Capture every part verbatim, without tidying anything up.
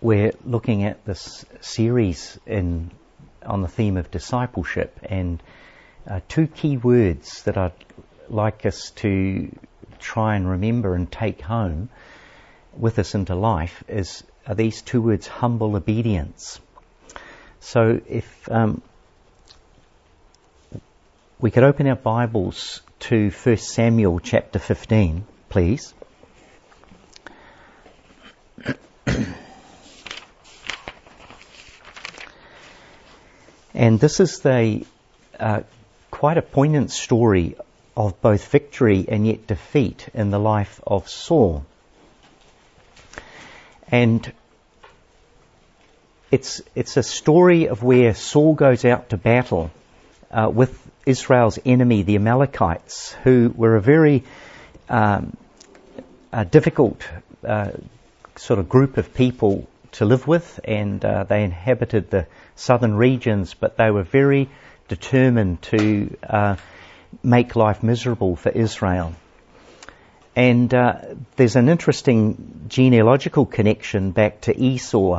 we're looking at this series in on the theme of discipleship, and uh, two key words that I'd like us to try and remember and take home with us into life is are these two words: humble obedience. So if um, we could open our Bibles to First Samuel chapter fifteen, please. And this is the uh, quite a poignant story of both victory and yet defeat in the life of Saul. And it's it's a story of where Saul goes out to battle uh, with Israel's enemy, the Amalekites, who were a very um, a difficult uh, sort of group of people to live with, and uh, they inhabited the southern regions, but they were very determined to uh, make life miserable for Israel. And uh, there's an interesting genealogical connection back to Esau.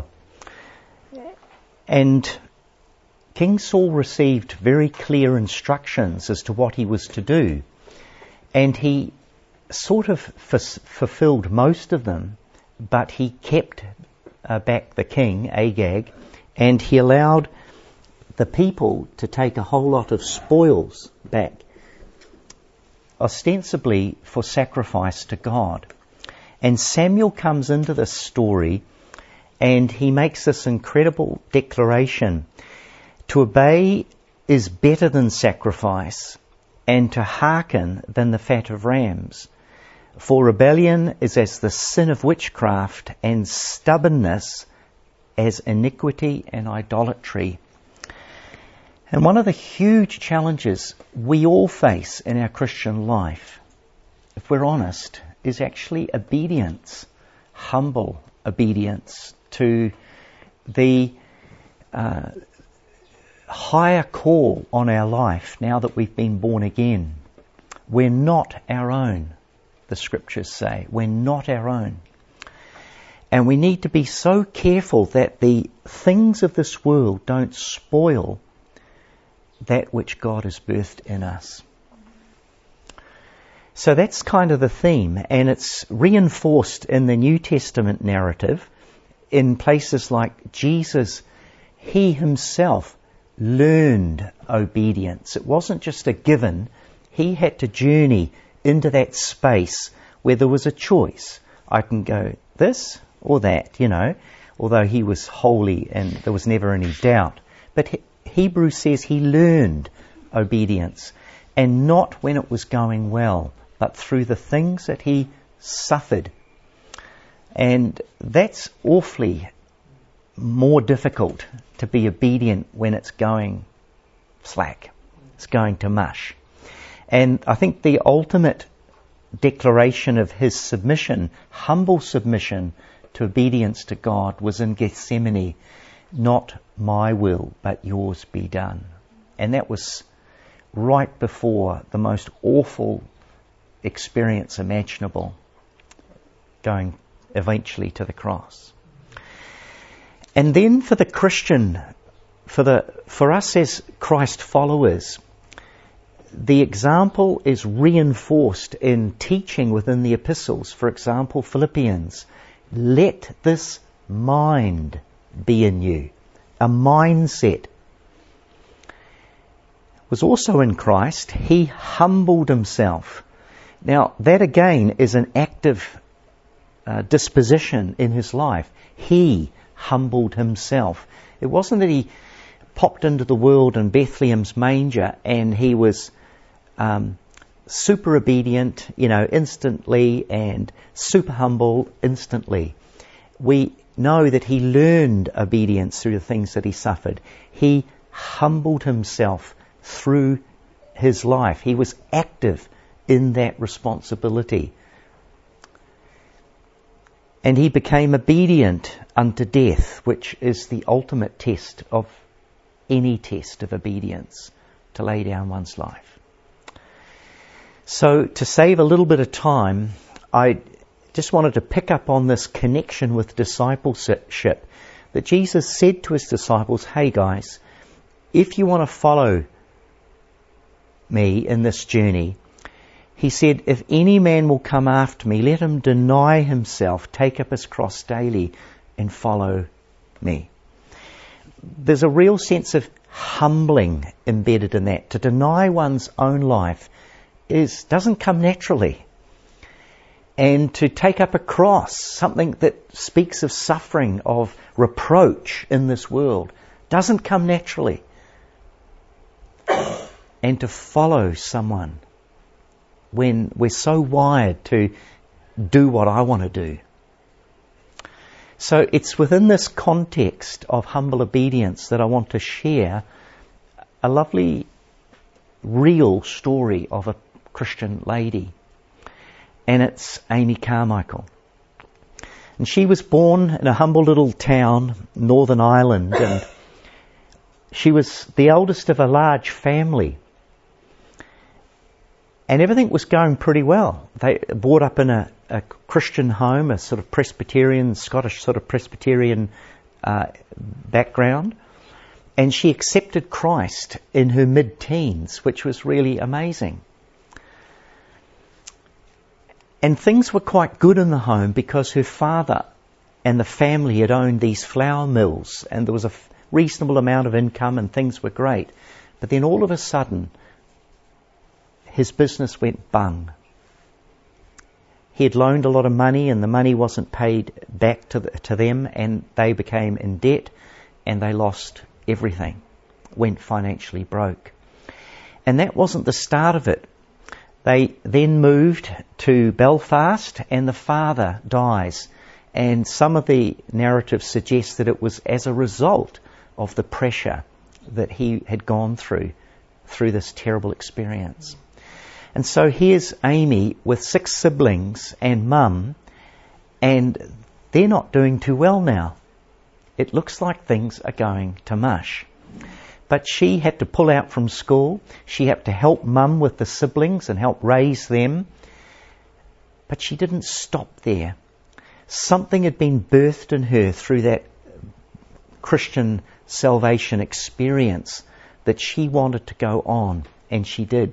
And King Saul received very clear instructions as to what he was to do. And he sort of f- fulfilled most of them, but he kept uh, back the king, Agag, and he allowed the people to take a whole lot of spoils back, ostensibly for sacrifice to God. And Samuel comes into this story and he makes this incredible declaration: to obey is better than sacrifice, and to hearken than the fat of rams. For rebellion is as the sin of witchcraft, and stubbornness as iniquity and idolatry. And one of the huge challenges we all face in our Christian life, if we're honest, is actually obedience, humble obedience to the uh, higher call on our life now that we've been born again. We're not our own, the scriptures say. We're not our own. And we need to be so careful that the things of this world don't spoil that which God has birthed in us. So that's kind of the theme, and it's reinforced in the New Testament narrative in places like Jesus, he himself learned obedience. It wasn't just a given. He had to journey into that space where there was a choice. I can go this or that, you know, although he was holy and there was never any doubt. But he, Hebrews says he learned obedience, and not when it was going well, but through the things that he suffered. And that's awfully more difficult, to be obedient when it's going slack, it's going to mush. And I think the ultimate declaration of his submission, humble submission to obedience to God, was in Gethsemane. Not my will, but yours be done. And that was right before the most awful experience imaginable, going eventually to the cross. And then for the Christian, for the for us as Christ followers, the example is reinforced in teaching within the epistles. For example, Philippians, let this mind be in you. A mindset. Was also in Christ. He humbled himself. Now, that again is an active uh, disposition in his life. He humbled himself. It wasn't that he popped into the world in Bethlehem's manger and he was um, super obedient, you know, instantly, and super humble instantly. We know that he learned obedience through the things that he suffered. He humbled himself through his life. He was active in that responsibility. And he became obedient unto death, which is the ultimate test of any test of obedience, to lay down one's life. So to save a little bit of time, I just wanted to pick up on this connection with discipleship, that Jesus said to his disciples, hey guys, if you want to follow me in this journey, he said, if any man will come after me, let him deny himself, take up his cross daily and follow me. There's a real sense of humbling embedded in that. To deny one's own life is doesn't come naturally. And to take up a cross, something that speaks of suffering, of reproach in this world, doesn't come naturally. And to follow someone when we're so wired to do what I want to do. So it's within this context of humble obedience that I want to share a lovely, real story of a Christian lady. And it's Amy Carmichael. And she was born in a humble little town, Northern Ireland, and she was the eldest of a large family. And everything was going pretty well. They brought up in a, a Christian home, a sort of Presbyterian, Scottish sort of Presbyterian uh, background. And she accepted Christ in her mid-teens, which was really amazing. And things were quite good in the home because her father and the family had owned these flour mills, and there was a reasonable amount of income and things were great. But then all of a sudden, his business went bung. He had loaned a lot of money and the money wasn't paid back to, the, to them, and they became in debt and they lost everything, went financially broke. And that wasn't the start of it. They then moved to Belfast and the father dies. And some of the narratives suggest that it was as a result of the pressure that he had gone through, through this terrible experience. And so here's Amy with six siblings and mum, and they're not doing too well now. It looks like things are going to mush. But she had to pull out from school. She had to help mum with the siblings and help raise them. But she didn't stop there. Something had been birthed in her through that Christian salvation experience that she wanted to go on, and she did.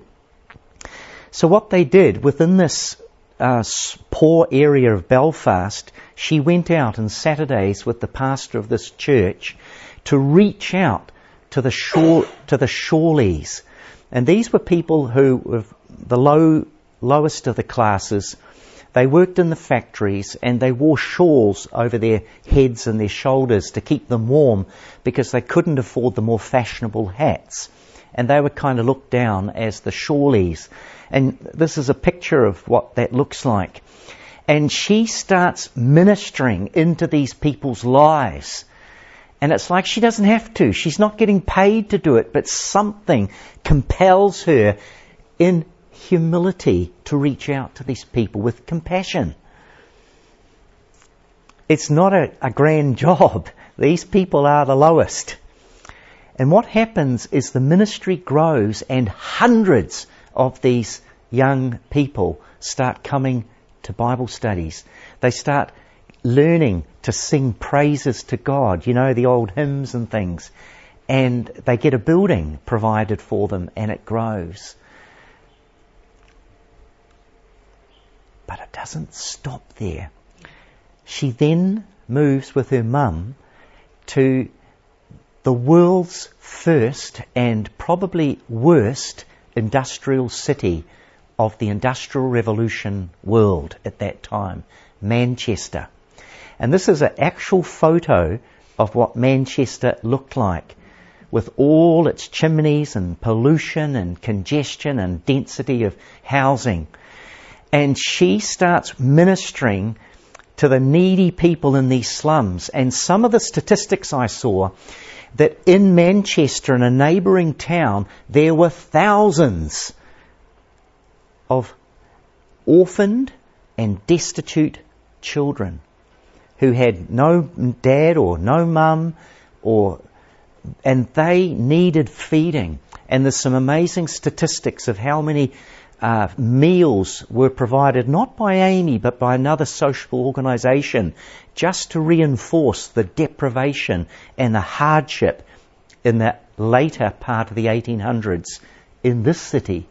So what they did within this uh, poor area of Belfast, she went out on Saturdays with the pastor of this church to reach out to the shore, to the Shawleys. And these were people who were the low, lowest of the classes. They worked in the factories and they wore shawls over their heads and their shoulders to keep them warm because they couldn't afford the more fashionable hats. And they were kind of looked down as the Shawleys. And this is a picture of what that looks like. And she starts ministering into these people's lives. And it's like she doesn't have to. She's not getting paid to do it, but something compels her in humility to reach out to these people with compassion. It's not a, a grand job. These people are the lowest. And what happens is the ministry grows and hundreds of these young people start coming to Bible studies. They start learning to sing praises to God, you know, the old hymns and things. And they get a building provided for them and it grows. But it doesn't stop there. She then moves with her mum to the world's first and probably worst industrial city of the Industrial Revolution world at that time, Manchester. And this is an actual photo of what Manchester looked like, with all its chimneys and pollution and congestion and density of housing. And she starts ministering to the needy people in these slums. And some of the statistics I saw, that in Manchester, in a neighbouring town, there were thousands of orphaned and destitute children who had no dad or no mum, or and they needed feeding. And there's some amazing statistics of how many Uh, meals were provided not by Amy but by another social organisation, just to reinforce the deprivation and the hardship in the later part of the eighteen hundreds in this city.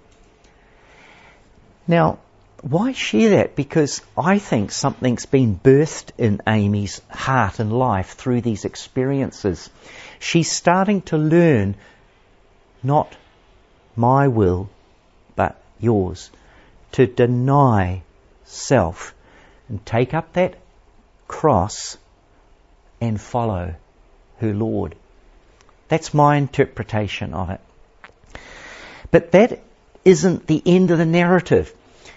Now, why share that? Because I think something's been birthed in Amy's heart and life through these experiences. She's starting to learn not my will, but yours, to deny self and take up that cross and follow her Lord. That's my interpretation of it. But that isn't the end of the narrative.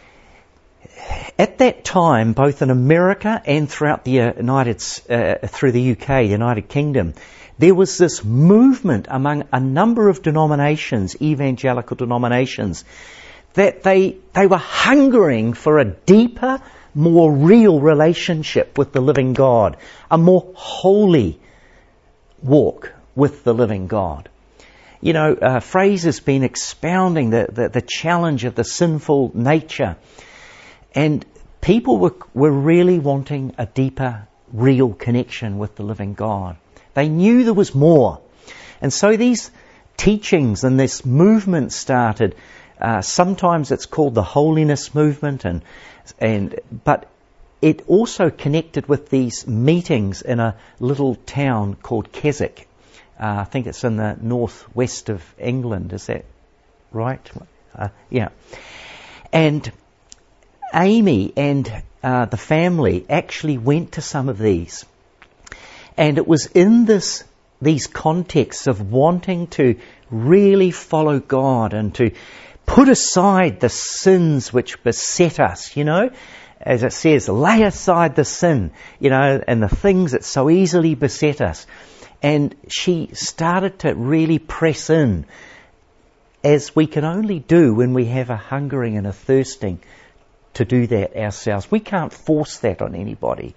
At that time, both in America and throughout the United, uh, through the U K, the United Kingdom, there was this movement among a number of denominations, evangelical denominations, that they they were hungering for a deeper, more real relationship with the living God, a more holy walk with the living God. You know, uh, Fraser's been expounding the, the, the challenge of the sinful nature, and people were, were really wanting a deeper, real connection with the living God. They knew there was more. And so these teachings and this movement started. Uh, sometimes it's called the holiness movement, and and but it also connected with these meetings in a little town called Keswick. Uh, I think it's in the northwest of England. Is that right? Uh, yeah. And Amy and uh, the family actually went to some of these. And it was in this these contexts of wanting to really follow God and to put aside the sins which beset us, you know. As it says, lay aside the sin, you know, and the things that so easily beset us. And she started to really press in, as we can only do when we have a hungering and a thirsting to do that ourselves. We can't force that on anybody.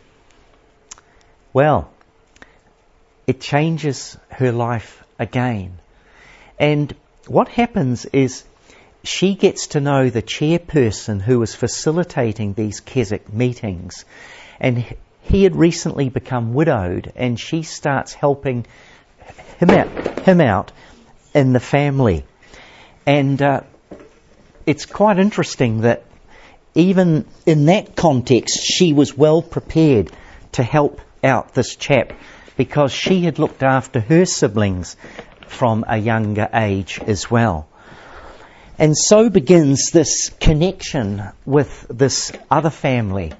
Well, it changes her life again. And what happens is she gets to know the chairperson who was facilitating these Keswick meetings. And he had recently become widowed, and she starts helping him out, him out in the family. And uh, it's quite interesting that even in that context, she was well prepared to help out this chap, because she had looked after her siblings from a younger age as well. And so begins this connection with this other family.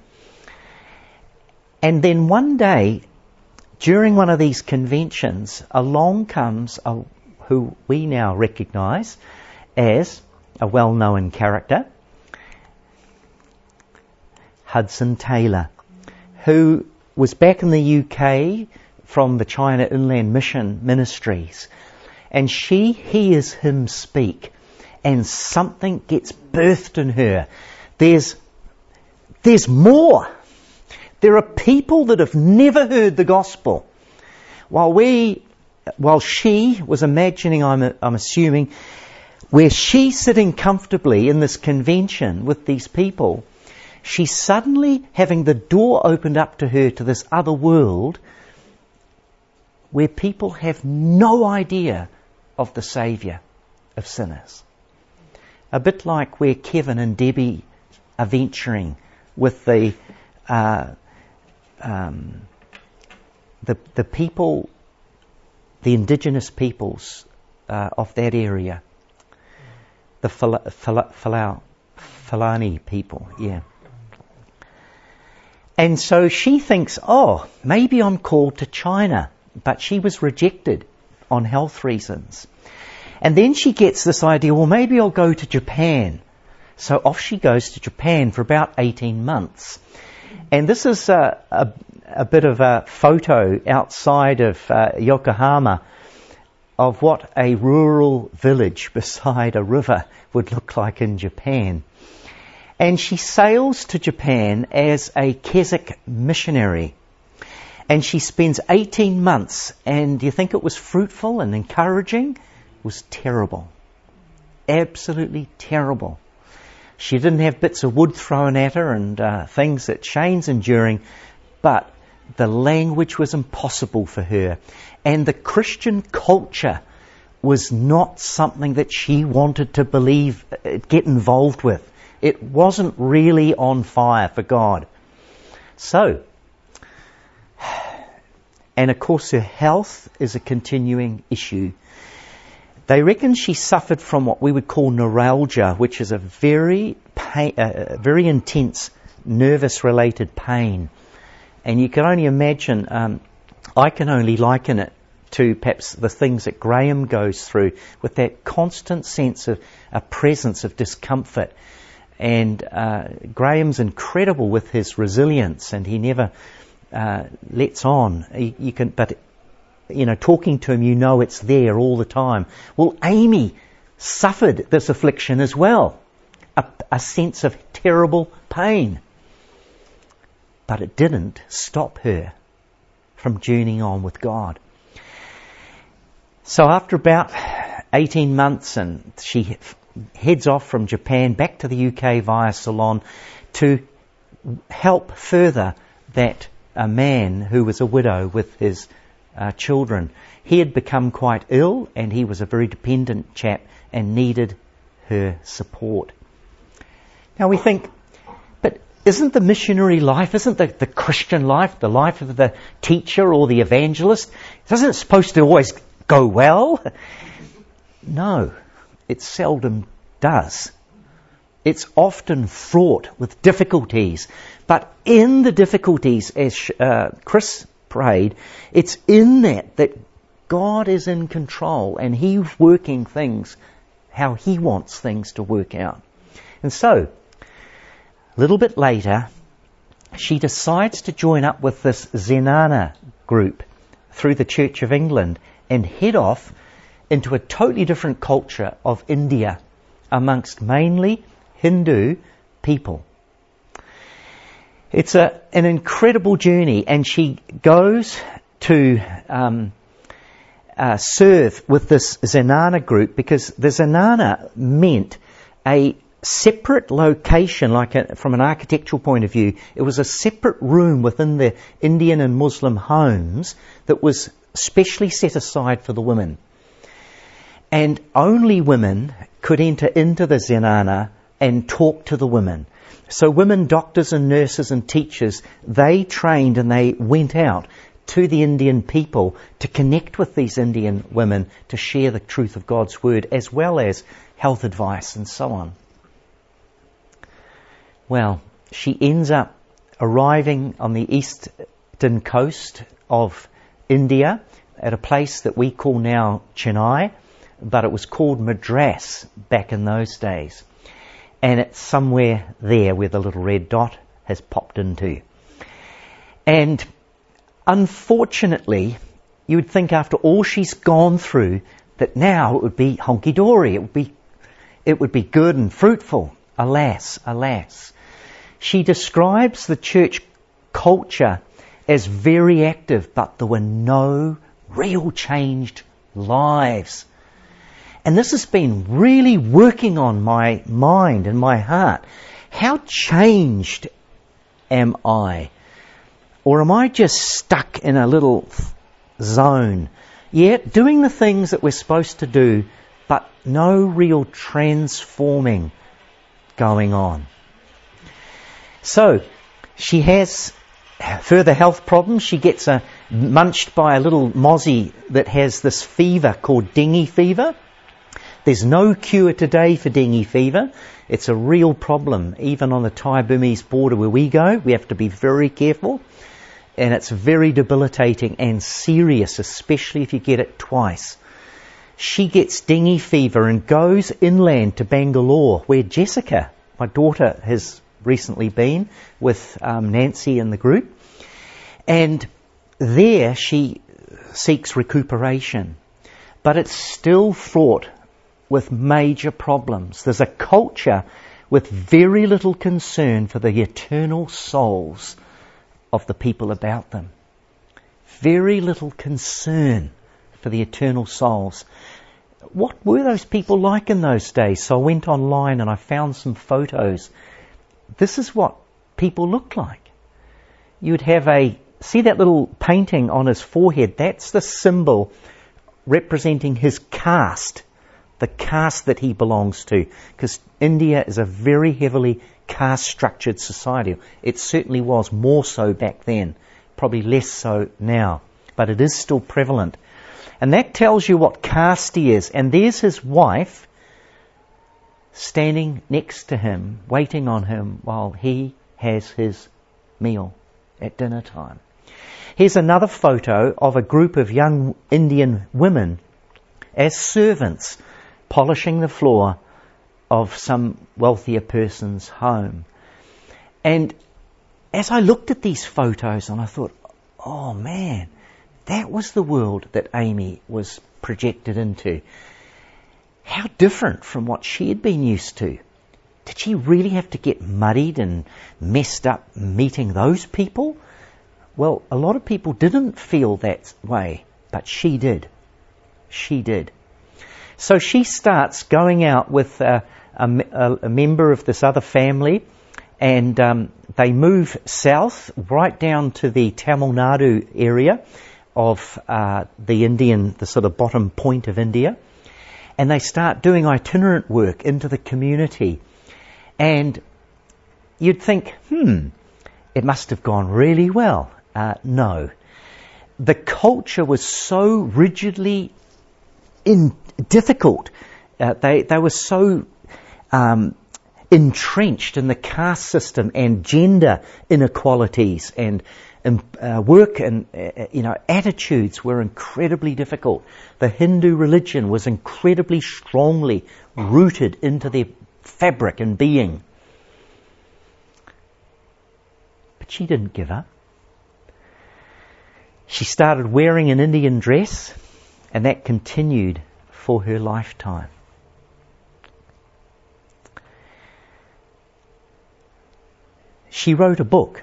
And then one day, during one of these conventions, along comes a, who we now recognise as a well-known character, Hudson Taylor, who was back in the U K from the China Inland Mission Ministries. And she hears him speak, and something gets birthed in her. There's, there's more. There are people that have never heard the gospel. While we, while she was imagining, I'm, I'm assuming, where she's sitting comfortably in this convention with these people, she's suddenly having the door opened up to her to this other world where people have no idea of the Saviour of sinners. A bit like where Kevin and Debbie are venturing with the uh, um, the the people, the indigenous peoples uh, of that area, the Fala, Fala, Falau, Fulani people, yeah. And so she thinks, oh, maybe I'm called to China, but she was rejected on health reasons. And then she gets this idea, well, maybe I'll go to Japan. So off she goes to Japan for about eighteen months. And this is a, a, a bit of a photo outside of uh, Yokohama of what a rural village beside a river would look like in Japan. And she sails to Japan as a Keswick missionary. And she spends eighteen months. And do you think it was fruitful and encouraging? It was terrible. Absolutely terrible. She didn't have bits of wood thrown at her and uh, things that Shane's enduring, but the language was impossible for her. And the Christian culture was not something that she wanted to believe, get involved with. It wasn't really on fire for God. So, and of course her health is a continuing issue. They reckon she suffered from what we would call neuralgia, which is a very pain, uh, very intense nervous-related pain. And you can only imagine, um, I can only liken it to perhaps the things that Graham goes through, with that constant sense of a presence of discomfort. And uh, Graham's incredible with his resilience, and he never uh, lets on. He, you can, but you know, talking to him, you know it's there all the time. Well, Amy suffered this affliction as well, a, a sense of terrible pain. But it didn't stop her from journeying on with God. So after about eighteen months, and she heads off from Japan back to the U K via Ceylon to help further that a man who was a widow with his uh, children. He had become quite ill, and he was a very dependent chap and needed her support. Now we think, but isn't the missionary life, isn't the, the Christian life, the life of the teacher or the evangelist, isn't it supposed to always go well? No, it seldom does. It's often fraught with difficulties. But in the difficulties, as uh, Chris prayed, it's in that that God is in control, and He's working things how He wants things to work out. And so, a little bit later, she decides to join up with this Zenana group through the Church of England and head off into a totally different culture of India amongst mainly Hindu people. It's a, an incredible journey, and she goes to um, uh, serve with this Zenana group, because the Zenana meant a separate location, like a, from an architectural point of view. It was a separate room within the Indian and Muslim homes that was specially set aside for the women. And only women could enter into the Zenana and talk to the women. So women doctors and nurses and teachers, they trained and they went out to the Indian people to connect with these Indian women to share the truth of God's Word, as well as health advice and so on. Well, she ends up arriving on the eastern coast of India at a place that we call now Chennai, but it was called Madras back in those days. And it's somewhere there where the little red dot has popped into. And unfortunately, you would think after all she's gone through that now it would be honky-dory, it would be, it would be good and fruitful. Alas, alas. She describes the church culture as very active, but there were no real changed lives. And this has been really working on my mind and my heart. How changed am I? Or am I just stuck in a little zone? Yet doing the things that we're supposed to do, but no real transforming going on. So, she has further health problems. She gets a, munched by a little mozzie that has this fever called dengue fever. There's no cure today for dengue fever. It's a real problem. Even on the Thai-Burmese border where we go, we have to be very careful. And it's very debilitating and serious, especially if you get it twice. She gets dengue fever and goes inland to Bangalore, where Jessica, my daughter, has recently been with um, Nancy and the group. And there she seeks recuperation. But it's still fraught with major problems. There's a culture with very little concern for the eternal souls of the people about them. Very little concern for the eternal souls. what were those people like in those days? So I went online and I found some photos. This is what people looked like. You'd have a, see that little painting on his forehead? That's the symbol representing his caste, the caste that he belongs to. Because India is a very heavily caste-structured society. It certainly was more so back then, probably less so now, but it is still prevalent. And that tells you what caste he is. And there's his wife standing next to him, waiting on him while he has his meal at dinner time. Here's another photo of a group of young Indian women as servants polishing the floor of some wealthier person's home. And as I looked at these photos and I thought, oh man, that was the world that Amy was projected into. How different from what she had been used to. Did she really have to get muddied and messed up meeting those people? Well, a lot of people didn't feel that way, but she did. She did. So she starts going out with a, a, a member of this other family, and um, they move south right down to the Tamil Nadu area of uh, the Indian, the sort of bottom point of India, and they start doing itinerant work into the community. And you'd think, hmm, it must have gone really well. Uh, no. The culture was so rigidly in, difficult. Uh, they, they were so um, entrenched in the caste system and gender inequalities, and um, uh, work and uh, you know attitudes were incredibly difficult. The Hindu religion was incredibly strongly rooted into their fabric and being. But she didn't give up. She started wearing an Indian dress, and that continued for her lifetime. She wrote a book,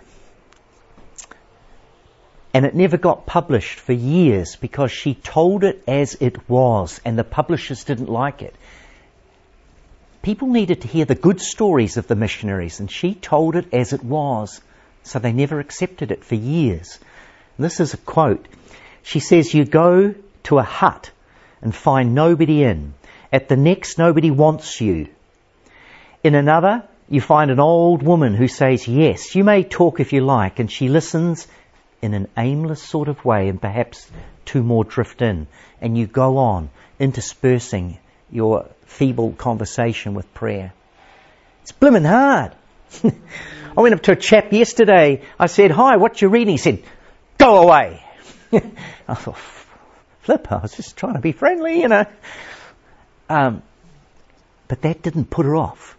and it never got published for years because she told it as it was, and the publishers didn't like it. People needed to hear the good stories of the missionaries, and she told it as it was, so they never accepted it for years. And this is a quote. She says, "You go to a hut and find nobody in. At the next, nobody wants you. In another, you find an old woman who says, yes, you may talk if you like, and she listens in an aimless sort of way, and perhaps two more drift in, and you go on, interspersing your feeble conversation with prayer." It's blimmin' hard. I went up to a chap yesterday. I said, "Hi, what you reading?" He said, "Go away." I thought, flip, I was just trying to be friendly, you know. Um, but that didn't put her off.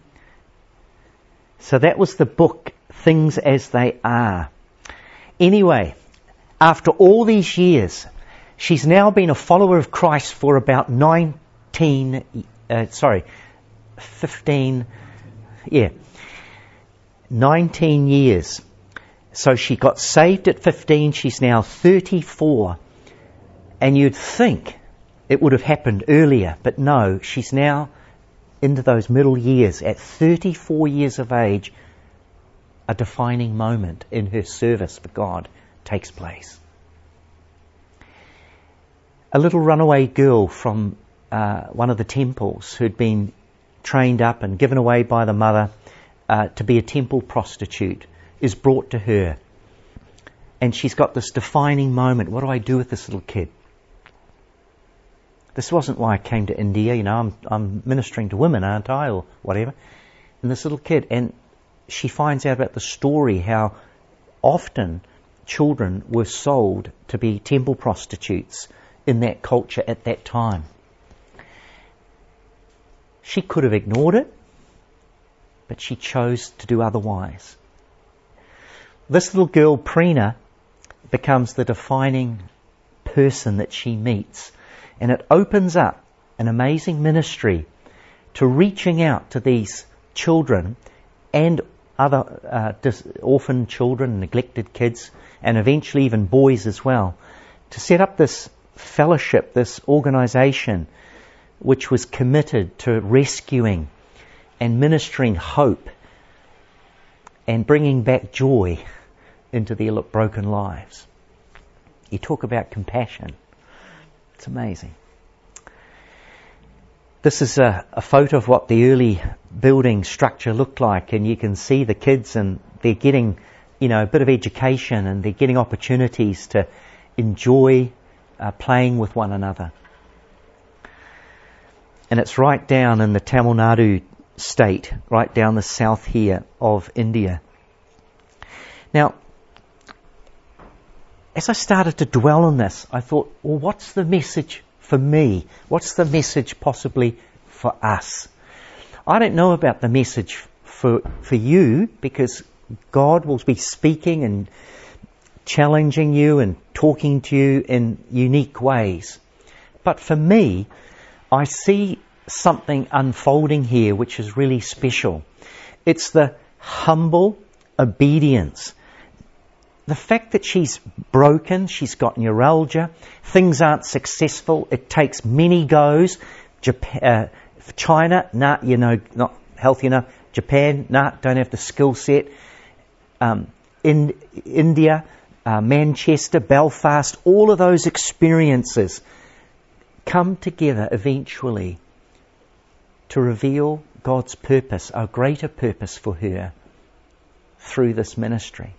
So that was the book, Things as They Are. Anyway, after all these years, she's now been a follower of Christ for about nineteen, uh, sorry, fifteen, yeah, nineteen years. So she got saved at fifteen, she's now thirty-four. And you'd think it would have happened earlier, but no, she's now into those middle years. At thirty-four years of age, a defining moment in her service for God takes place. A little runaway girl from uh, one of the temples who'd been trained up and given away by the mother uh, to be a temple prostitute is brought to her. And she's got this defining moment. What do I do with this little kid? This wasn't why I came to India, you know, I'm, I'm ministering to women, aren't I, or whatever. And this little kid, and she finds out about the story, how often children were sold to be temple prostitutes in that culture at that time. She could have ignored it, but she chose to do otherwise. This little girl, Preena, becomes the defining person that she meets. And it opens up an amazing ministry to reaching out to these children and other uh, dis- orphan children, neglected kids, and eventually even boys as well, to set up this fellowship, this organisation which was committed to rescuing and ministering hope and bringing back joy into their broken lives. You talk about compassion. It's amazing. This is a, a photo of what the early building structure looked like, and you can see the kids, and they're getting, you know, a bit of education, and they're getting opportunities to enjoy uh, playing with one another. And it's right down in the Tamil Nadu state, right down the south here of India. Now, as I started to dwell on this, I thought, well, what's the message for me? What's the message possibly for us? I don't know about the message for for you, because God will be speaking and challenging you and talking to you in unique ways. But for me, I see something unfolding here which is really special. It's the humble obedience. The fact that she's broken, she's got neuralgia, things aren't successful, it takes many goes. Japan, uh, China, nah, you know, not healthy enough. Japan, nah, don't have the skill set. Um, in India, uh, Manchester, Belfast, all of those experiences come together eventually to reveal God's purpose, our greater purpose for her through this ministry.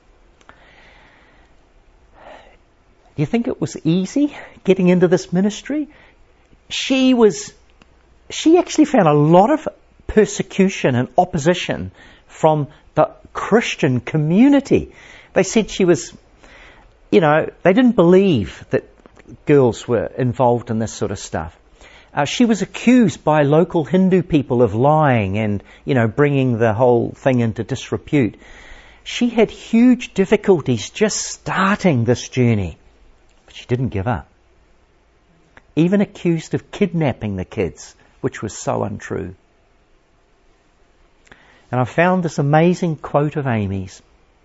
Do you think it was easy getting into this ministry? She was, she actually found a lot of persecution and opposition from the Christian community. They said she was, you know, they didn't believe that girls were involved in this sort of stuff. Uh, she was accused by local Hindu people of lying and, you know, bringing the whole thing into disrepute. She had huge difficulties just starting this journey. But she didn't give up. Even accused of kidnapping the kids, which was so untrue. And I found this amazing quote of Amy's.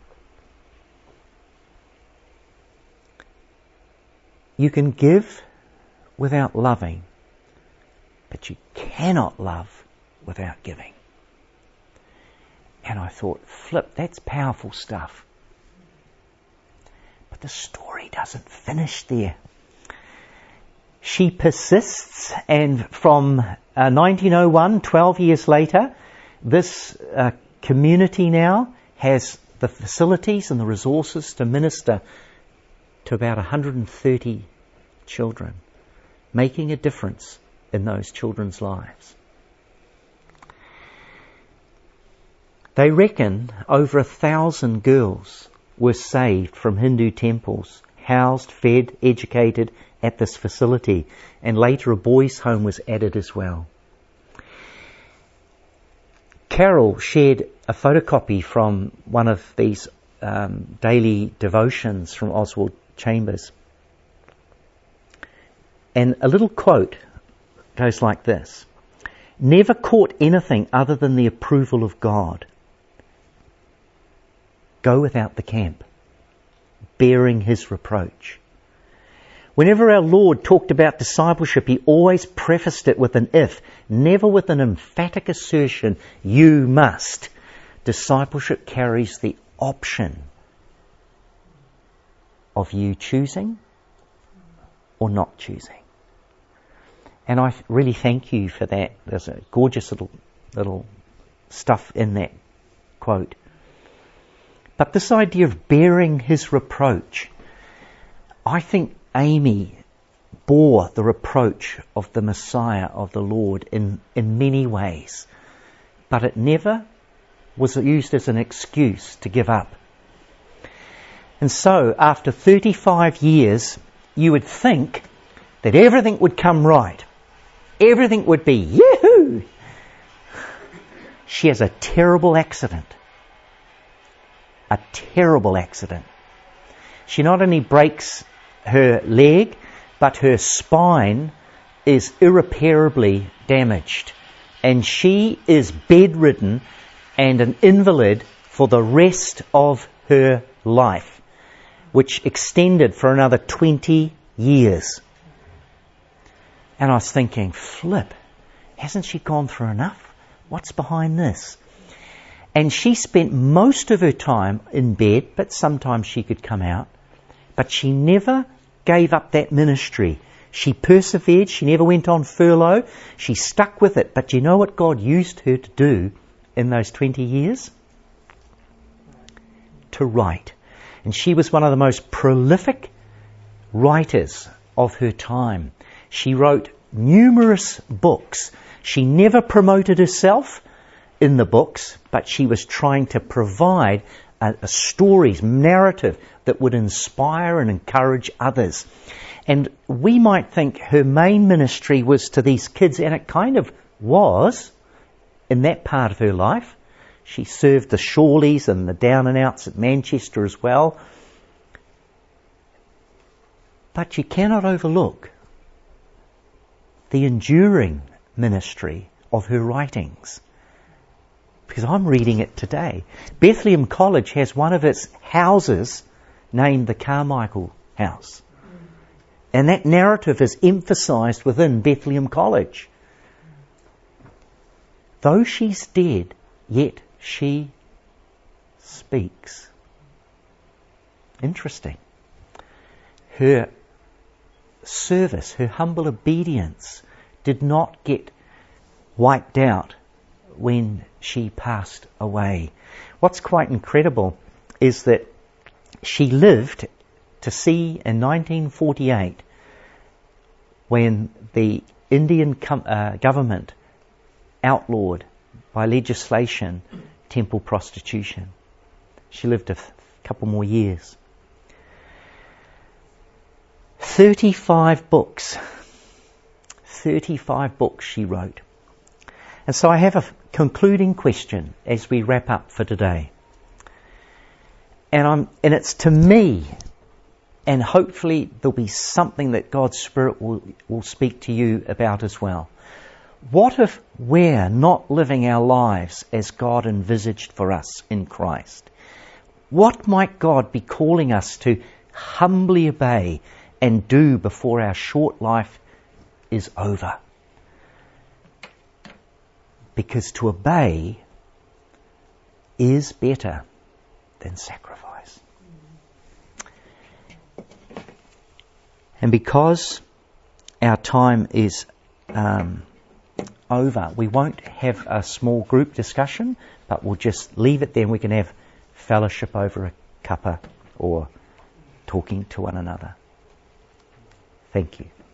You can give without loving, but you cannot love without giving. And I thought, flip, that's powerful stuff. But the story doesn't finish there. She persists, and from uh, nineteen oh one, twelve years later, this uh, community now has the facilities and the resources to minister to about one hundred thirty children, making a difference in those children's lives. They reckon over a thousand girls were saved from Hindu temples, housed, fed, educated at this facility, and later a boys' home was added as well. Carol shared a photocopy from one of these um, daily devotions from Oswald Chambers. And a little quote goes like this: never court anything other than the approval of God. Go without the camp, bearing his reproach. Whenever our Lord talked about discipleship, he always prefaced it with an if, never with an emphatic assertion, you must. Discipleship carries the option of you choosing or not choosing. And I really thank you for that. There's a gorgeous little little stuff in that quote. But this idea of bearing his reproach, I think Amy bore the reproach of the Messiah, of the Lord, in, in many ways. But it never was used as an excuse to give up. And so, after thirty-five years, you would think that everything would come right. Everything would be, yahoo! She has a terrible accident. A terrible accident. She not only breaks her leg, but her spine is irreparably damaged. And she is bedridden and an invalid for the rest of her life, which extended for another twenty years. And I was thinking, flip, hasn't she gone through enough? What's behind this? And she spent most of her time in bed, but sometimes she could come out. But she never gave up that ministry. She persevered. She never went on furlough. She stuck with it. But you know what God used her to do in those twenty years? To write. And she was one of the most prolific writers of her time. She wrote numerous books. She never promoted herself in the books, but she was trying to provide a, a stories, narrative that would inspire and encourage others. And we might think her main ministry was to these kids, and it kind of was in that part of her life. She served the Shawleys and the down and outs at Manchester as well. But you cannot overlook the enduring ministry of her writings. Because I'm reading it today. Bethlehem College has one of its houses named the Carmichael House. And that narrative is emphasised within Bethlehem College. Though she's dead, yet she speaks. Interesting. Her service, her humble obedience did not get wiped out when she passed away. What's quite incredible is that she lived to see in nineteen forty-eight when the Indian com- uh, government outlawed by legislation temple prostitution. She lived a f- couple more years. thirty-five books. thirty-five books she wrote. And so I have a concluding question as we wrap up for today. And I'm, and it's to me, and hopefully there'll be something that God's Spirit will, will speak to you about as well. What if we're not living our lives as God envisaged for us in Christ? What might God be calling us to humbly obey and do before our short life is over? Because to obey is better than sacrifice. And because our time is um, over, we won't have a small group discussion, but we'll just leave it there and we can have fellowship over a cuppa or talking to one another. Thank you.